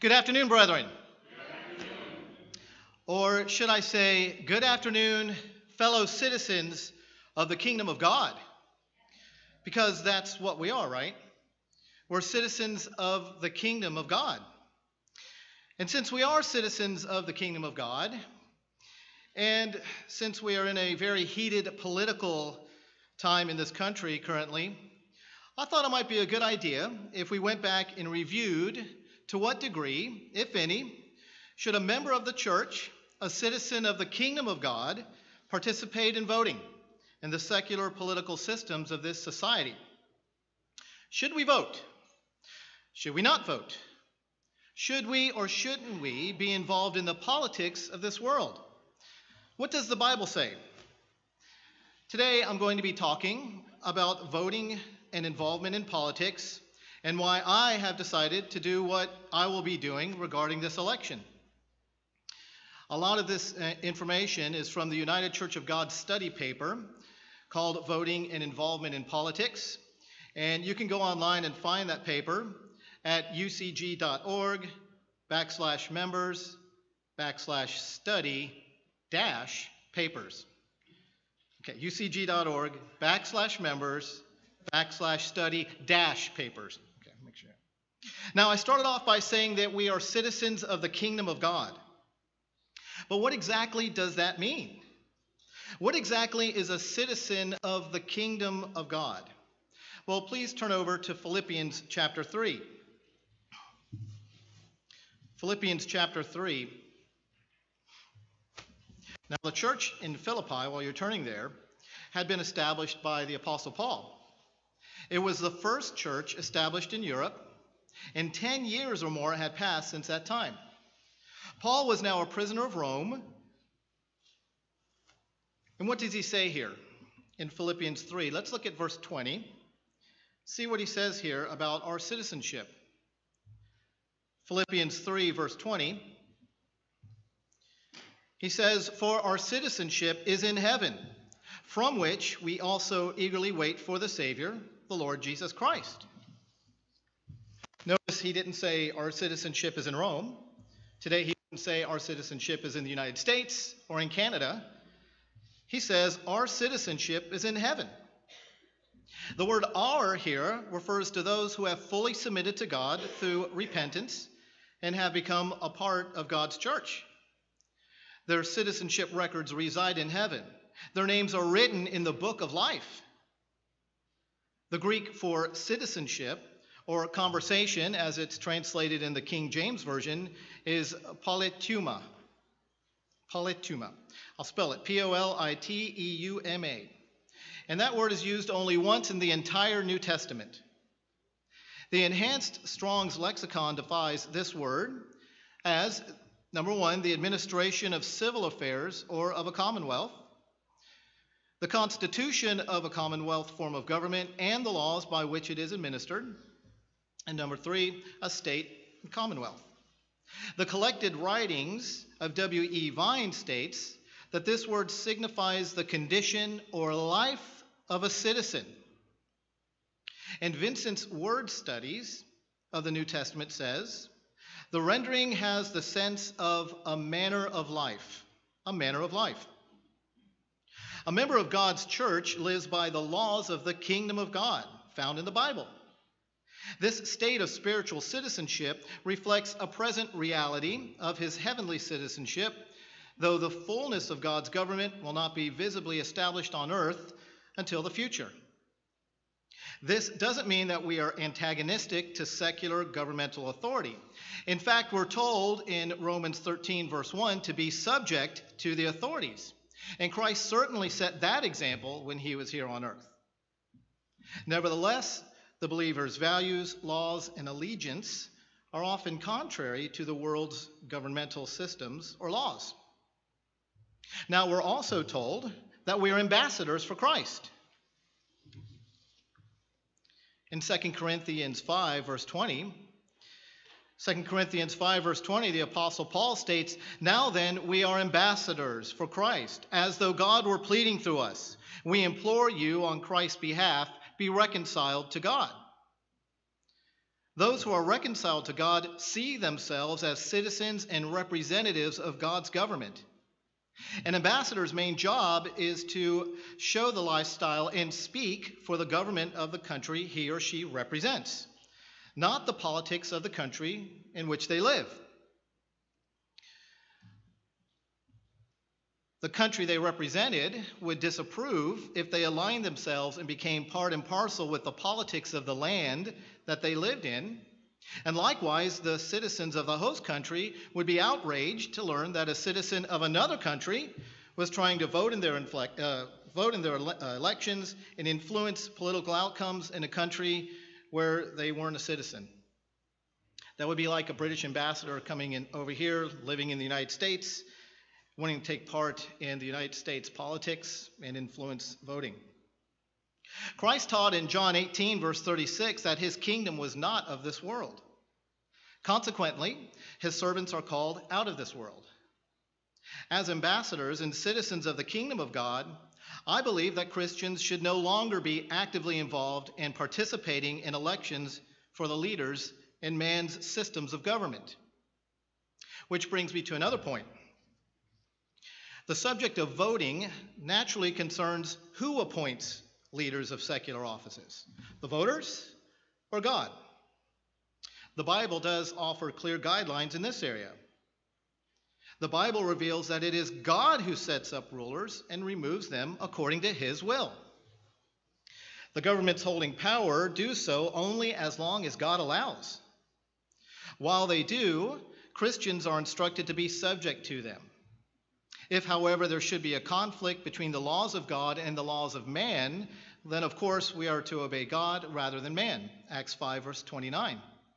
Good afternoon, brethren. Or should I say, good afternoon, fellow citizens of the kingdom of God? Because that's what we are, right? We're citizens of the kingdom of God. And since we are citizens of the kingdom of God, and since we are in a very heated political time in this country currently, I thought it might be a good idea if we went back and reviewed to what degree, if any, should a member of the church, a citizen of the kingdom of God, participate in voting in the secular political systems of this society. Should we vote? Should we not vote? Should we or shouldn't we be involved in the politics of this world? What does the Bible say? Today I'm going to be talking about voting and involvement in politics and why I have decided to do what I will be doing regarding this election. A lot of this information is from the United Church of God study paper called Voting and Involvement in Politics. And you can go online and find that paper at ucg.org/members/study-papers. Okay, ucg.org/members/study-papers. Okay, make sure. Now, I started off by saying that we are citizens of the kingdom of God. But what exactly does that mean? What exactly is a citizen of the kingdom of God? Well, please turn over to Philippians chapter 3. Philippians chapter 3. Now, the church in Philippi, while you're turning there, had been established by the Apostle Paul. It was the first church established in Europe, and 10 years or more had passed since that time. Paul was now a prisoner of Rome. And what does he say here in Philippians 3? Let's look at verse 20. See what he says here about our citizenship. Philippians 3, verse 20. He says, "For our citizenship is in heaven, from which we also eagerly wait for the Savior, the Lord Jesus Christ." Notice he didn't say our citizenship is in Rome. Today he didn't say our citizenship is in the United States or in Canada. He says our citizenship is in heaven. The word "our" here refers to those who have fully submitted to God through repentance and have become a part of God's church. Their citizenship records reside in heaven. Their names are written in the book of life. The Greek for citizenship, or conversation, as it's translated in the King James Version, is politeuma. Politeuma. I'll spell it, Politeuma. And that word is used only once in the entire New Testament. The Enhanced Strong's Lexicon defines this word as, number one, the administration of civil affairs or of a commonwealth, the constitution of a commonwealth form of government and the laws by which it is administered, and number three, a state commonwealth. The collected writings of W.E. Vine states that this word signifies the condition or life of a citizen. And Vincent's Word Studies of the New Testament says, the rendering has the sense of a manner of life. A manner of life. A member of God's church lives by the laws of the kingdom of God, found in the Bible. This state of spiritual citizenship reflects a present reality of his heavenly citizenship, though the fullness of God's government will not be visibly established on earth until the future. This doesn't mean that we are antagonistic to secular governmental authority. In fact, we're told in Romans 13, verse 1, to be subject to the authorities. And Christ certainly set that example when he was here on earth. Nevertheless, the believer's values, laws, and allegiance are often contrary to the world's governmental systems or laws. Now, we're also told that we are ambassadors for Christ. In 2 Corinthians 5, verse 20, 2 Corinthians 5, verse 20, the Apostle Paul states, "Now then, we are ambassadors for Christ, as though God were pleading through us. We implore you on Christ's behalf, be reconciled to God." Those who are reconciled to God see themselves as citizens and representatives of God's government. An ambassador's main job is to show the lifestyle and speak for the government of the country he or she represents, not the politics of the country in which they live. The country they represented would disapprove if they aligned themselves and became part and parcel with the politics of the land that they lived in. And likewise, the citizens of the host country would be outraged to learn that a citizen of another country was trying to vote in their elections and influence political outcomes in a country where they weren't a citizen. That would be like a British ambassador coming in over here, living in the United States, wanting to take part in the United States politics and influence voting. Christ taught in John 18, verse 36, that his kingdom was not of this world. Consequently, his servants are called out of this world. As ambassadors and citizens of the kingdom of God, I believe that Christians should no longer be actively involved in participating in elections for the leaders in man's systems of government. Which brings me to another point. The subject of voting naturally concerns who appoints leaders of secular offices, the voters or God? The Bible does offer clear guidelines in this area. The Bible reveals that it is God who sets up rulers and removes them according to his will. The governments holding power do so only as long as God allows. While they do, Christians are instructed to be subject to them. If, however, there should be a conflict between the laws of God and the laws of man, then of course we are to obey God rather than man. Acts 5, verse 29.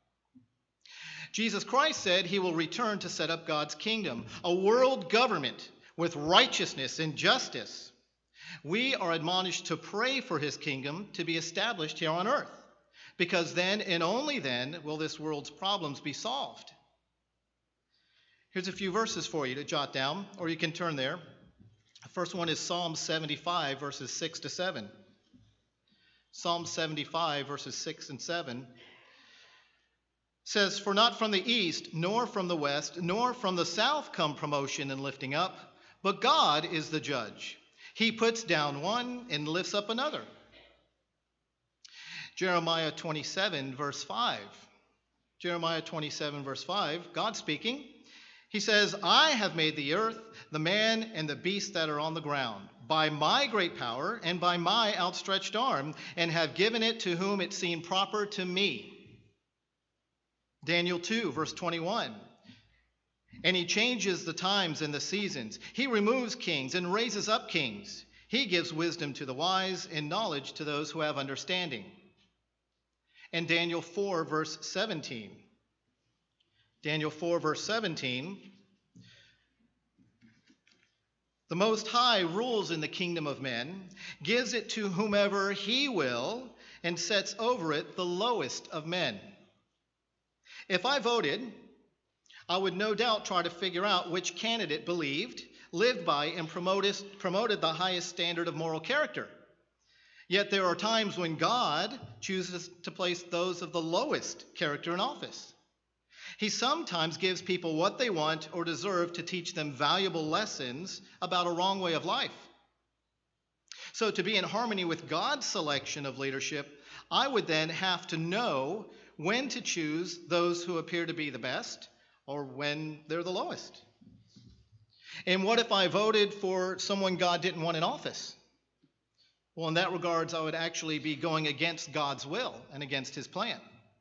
Jesus Christ said he will return to set up God's kingdom, a world government with righteousness and justice. We are admonished to pray for his kingdom to be established here on earth, because then and only then will this world's problems be solved. Here's a few verses for you to jot down, or you can turn there. The first one is Psalm 75, verses 6 to 7. Psalm 75, verses 6 and 7 says, "For not from the east, nor from the west, nor from the south come promotion and lifting up, but God is the judge. He puts down one and lifts up another." Jeremiah 27, verse 5. Jeremiah 27, verse 5, God speaking. He says, "I have made the earth, the man and the beast that are on the ground, by my great power and by my outstretched arm, and have given it to whom it seemed proper to me." Daniel 2, verse 21. "And he changes the times and the seasons. He removes kings and raises up kings. He gives wisdom to the wise and knowledge to those who have understanding." And Daniel 4, verse 17. Daniel 4, verse 17. "The Most High rules in the kingdom of men, gives it to whomever he will, and sets over it the lowest of men." If I voted, I would no doubt try to figure out which candidate believed, lived by, and promoted the highest standard of moral character. Yet there are times when God chooses to place those of the lowest character in office. He sometimes gives people what they want or deserve to teach them valuable lessons about a wrong way of life. So to be in harmony with God's selection of leadership, I would then have to know when to choose those who appear to be the best or when they're the lowest. And what if I voted for someone God didn't want in office? Well, in that regards, I would actually be going against God's will and against his plan.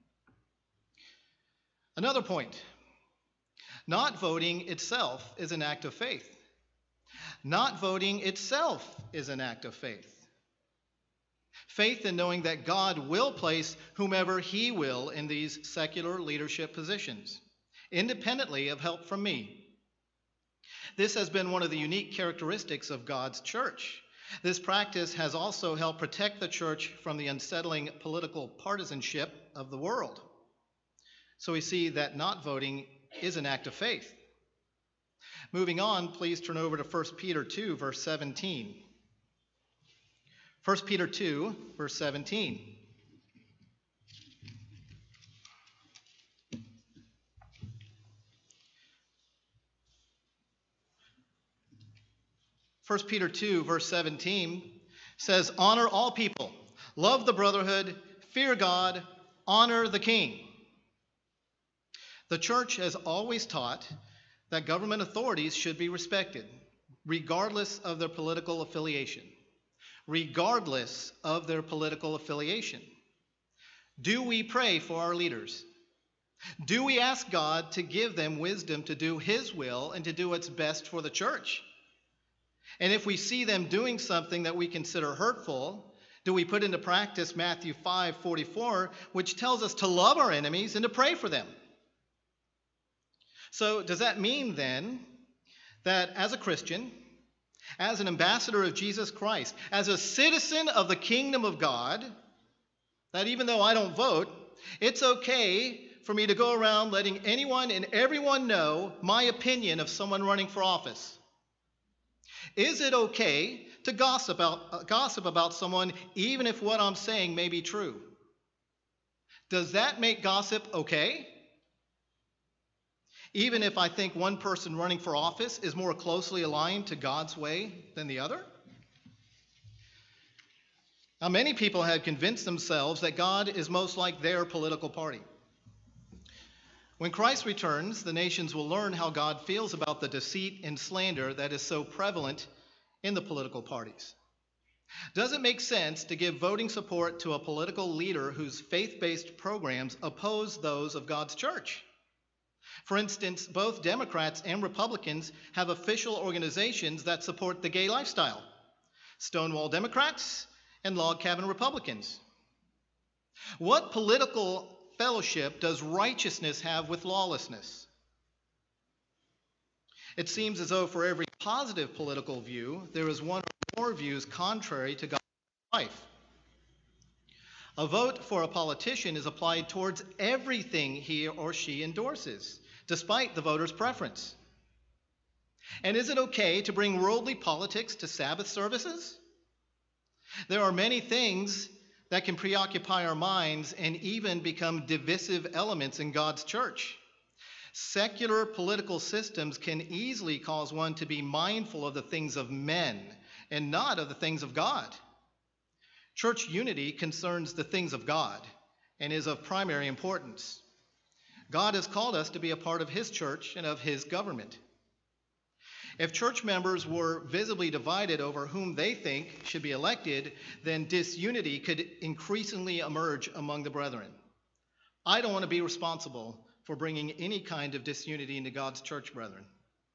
Another point, not voting itself is an act of faith. Not voting itself is an act of faith. Faith in knowing that God will place whomever he will in these secular leadership positions, independently of help from me. This has been one of the unique characteristics of God's church. This practice has also helped protect the church from the unsettling political partisanship of the world. So we see that not voting is an act of faith. Moving on, please turn over to 1 Peter 2, verse 17. 1 Peter 2, verse 17. 1 Peter 2, verse 17 says, honor all people, love the brotherhood, fear God, honor the king. The church has always taught that government authorities should be respected, regardless of their political affiliation. Regardless of their political affiliation. Do we pray for our leaders? Do we ask God to give them wisdom to do His will and to do what's best for the church? And if we see them doing something that we consider hurtful, do we put into practice Matthew 5:44, which tells us to love our enemies and to pray for them? So does that mean then that as a Christian, as an ambassador of Jesus Christ, as a citizen of the kingdom of God, that even though I don't vote, it's okay for me to go around letting anyone and everyone know my opinion of someone running for office? Is it okay to gossip about someone even if what I'm saying may be true? Does that make gossip okay? Even if I think one person running for office is more closely aligned to God's way than the other? Now, many people have convinced themselves that God is most like their political party. When Christ returns, the nations will learn how God feels about the deceit and slander that is so prevalent in the political parties. Does it make sense to give voting support to a political leader whose faith-based programs oppose those of God's church? For instance, both Democrats and Republicans have official organizations that support the gay lifestyle: Stonewall Democrats and Log Cabin Republicans. What political fellowship does righteousness have with lawlessness? It seems as though for every positive political view, there is one or more views contrary to God's life. A vote for a politician is applied towards everything he or she endorses, despite the voter's preference. And is it okay to bring worldly politics to Sabbath services? There are many things that can preoccupy our minds and even become divisive elements in God's church. Secular political systems can easily cause one to be mindful of the things of men and not of the things of God. Church unity concerns the things of God and is of primary importance. God has called us to be a part of His church and of His government. If church members were visibly divided over whom they think should be elected, then disunity could increasingly emerge among the brethren. I don't want to be responsible for bringing any kind of disunity into God's church, brethren.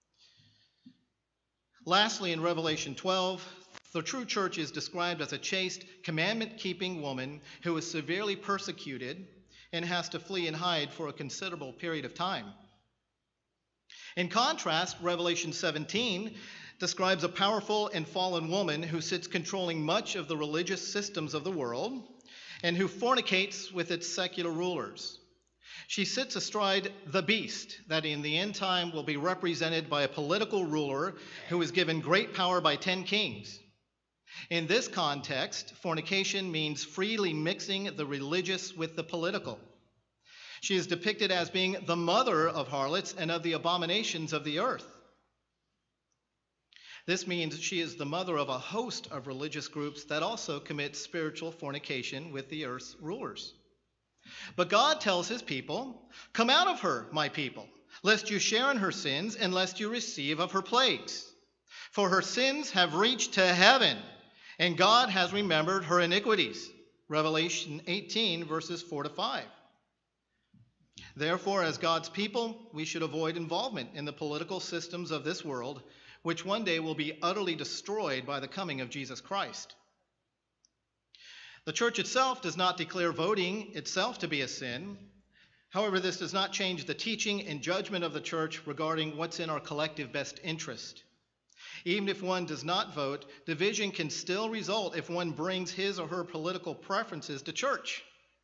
Lastly, in Revelation 12, the true church is described as a chaste, commandment-keeping woman who is severely persecuted and has to flee and hide for a considerable period of time. In contrast, Revelation 17 describes a powerful and fallen woman who sits controlling much of the religious systems of the world and who fornicates with its secular rulers. She sits astride the beast that in the end time will be represented by a political ruler who is given great power by 10 kings. In this context, fornication means freely mixing the religious with the political. She is depicted as being the mother of harlots and of the abominations of the earth. This means she is the mother of a host of religious groups that also commit spiritual fornication with the earth's rulers. But God tells His people, "Come out of her, my people, lest you share in her sins and lest you receive of her plagues. For her sins have reached to heaven, and God has remembered her iniquities." Revelation 18, verses 4 to 5. Therefore, as God's people, we should avoid involvement in the political systems of this world, which one day will be utterly destroyed by the coming of Jesus Christ. The church itself does not declare voting itself to be a sin. However, this does not change the teaching and judgment of the church regarding what's in our collective best interest. Even if one does not vote, division can still result if one brings his or her political preferences to church.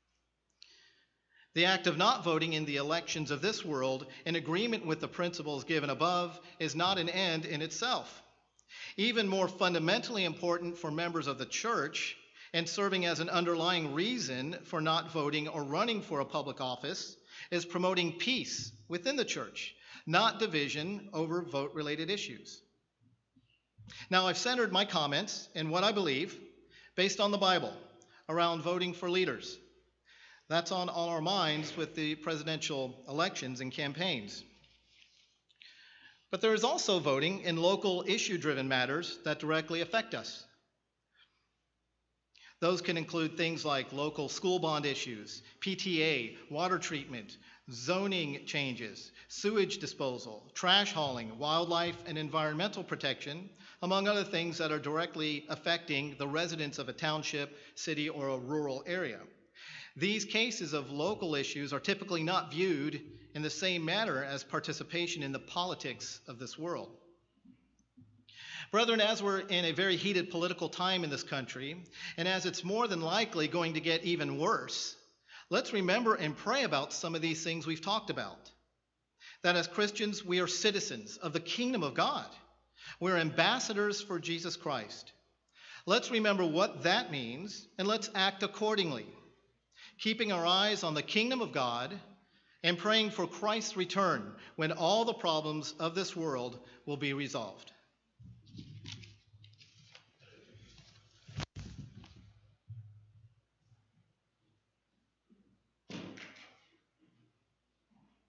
The act of not voting in the elections of this world, in agreement with the principles given above, is not an end in itself. Even more fundamentally important for members of the church, and serving as an underlying reason for not voting or running for a public office, is promoting peace within the church, not division over vote-related issues. Now, I've centered my comments in what I believe, based on the Bible, around voting for leaders. That's on all our minds with the presidential elections and campaigns. But there is also voting in local issue-driven matters that directly affect us. Those can include things like local school bond issues, PTA, water treatment, zoning changes, sewage disposal, trash hauling, wildlife and environmental protection, among other things that are directly affecting the residents of a township, city, or a rural area. These cases of local issues are typically not viewed in the same manner as participation in the politics of this world. Brethren, as we're in a very heated political time in this country, and as it's more than likely going to get even worse, let's remember and pray about some of these things we've talked about. That as Christians, we are citizens of the kingdom of God. We're ambassadors for Jesus Christ. Let's remember what that means, and let's act accordingly, keeping our eyes on the kingdom of God and praying for Christ's return when all the problems of this world will be resolved.